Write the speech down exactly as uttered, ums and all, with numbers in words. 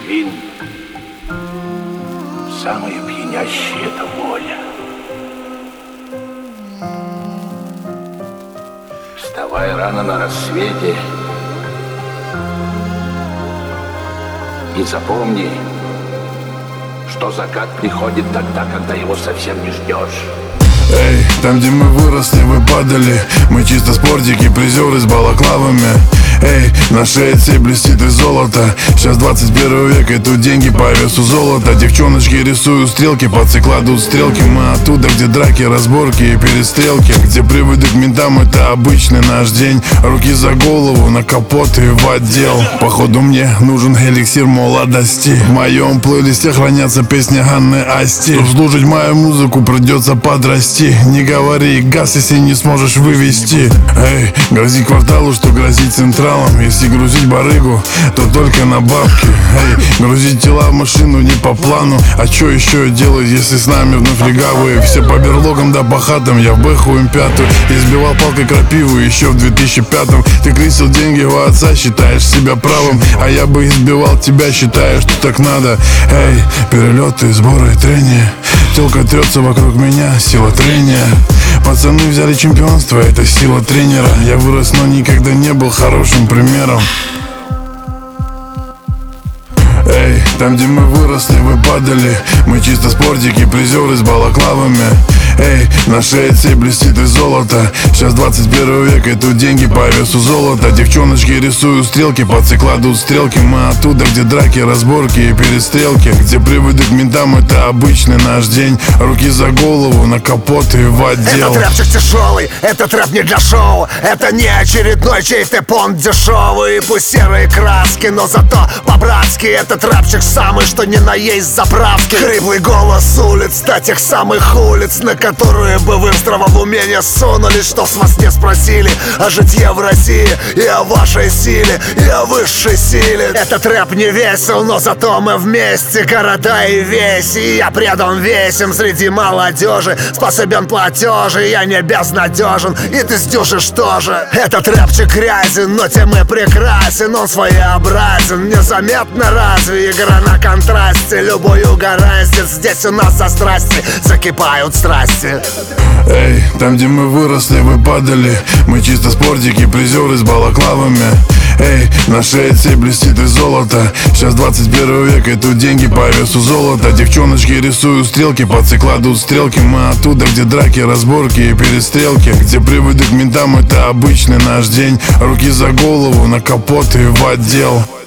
Вин. Самое пьянящее — это воля. Вставай рано на рассвете и запомни, что закат приходит тогда, когда его совсем не ждешь. Эй, там, где мы выросли, вы падали. Мы чисто спортики, призеры с балаклавами. Эй, на шее цепь блестит из золота. Сейчас двадцать первый век, и тут деньги по весу золота. Девчоночки рисуют стрелки, пацы кладут стрелки. Мы оттуда, где драки, разборки и перестрелки, где приводы к ментам — это обычный наш день. Руки за голову, на капот и в отдел. Походу мне нужен эликсир молодости. В моем плейлисте хранятся песни Анны Асти. Чтоб слушать мою музыку, придется подрасти. Не говори газ, если не сможешь вывести. Эй, грози кварталу, что грозит централом. Если грузить барыгу, то только на бабки. Эй, грузить тела в машину не по плану. А что еще делать, если с нами вновь легавые? Все по берлогам да по хатам, я в бэху им пятую. Избивал палкой крапиву еще в две тысячи пятом. Ты крысил деньги у отца, считаешь себя правым. А я бы избивал тебя, считая, что так надо. Эй, перелеты, сборы, трения. Телка трется вокруг меня, сила трения. Пацаны взяли чемпионство, это сила тренера. Я вырос, но никогда не был хорошим примером. Эй, там, где мы выросли, вы падали. Мы чисто спортики, призеры с балаклавами. Эй, на шее цепь блестит из золота. Сейчас двадцать первый век, и тут деньги по весу золота. Девчоночки рисуют стрелки, пацы кладут стрелки. Мы оттуда, где драки, разборки и перестрелки, где приводы к ментам — это обычный наш день. Руки за голову, на капот и в отдел. Этот рэпчик тяжелый, этот рэп не для шоу. Это не очередной чей-то понт дешевый. Пусть серые краски, но зато по-братски. Этот рэпчик самый, что ни на есть заправки. Хриплый голос улиц, до тех самых улиц, на которые бы вы в здравом уме не сунулись. Что с вас не спросили о житье в России и о вашей силе, и о высшей силе. Этот рэп не весел, но зато мы вместе, города и весь. И я предан весим среди молодежи. Способен платежи, я не безнадежен, и ты сдюжишь тоже. Этот рэпчик грязен, но тем и прекрасен. Он своеобразен, незаметно разве. Игра на контрасте, любой угораздит. Здесь у нас за страсти закипают страсти. Эй, там, где мы выросли, вы падали. Мы чисто спортики, призеры с балаклавами. Эй, на шее цепь блестит из золота. Сейчас двадцать первый век, и тут деньги по весу золота. Девчоночки рисуют стрелки, пацы кладут стрелки. Мы оттуда, где драки, разборки и перестрелки, где приводы к ментам — это обычный наш день. Руки за голову, на капот и в отдел.